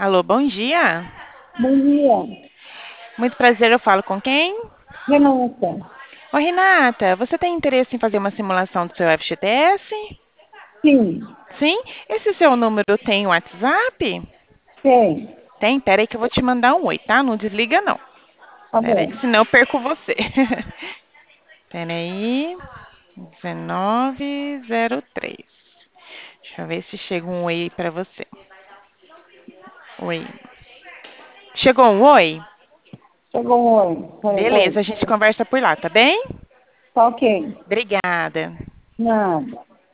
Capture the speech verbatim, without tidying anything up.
Alô, bom dia. Bom dia, Muito prazer, eu falo com quem? Renata. Ô, Renata, você tem interesse em fazer uma simulação do seu F G T S? Sim, Sim? Esse seu número tem WhatsApp? tem. Tem? Pera aí que eu vou te mandar um oi, tá? Não desliga, não. Tá Pera aí, bom. senão eu perco você. Pera aí. um nove zero três. Deixa eu ver se chega um oi pra você. Oi. Chegou um oi? Chegou um oi. Peraí, Beleza, oi. a gente conversa por lá, tá bem? Tá ok. Obrigada. Nada.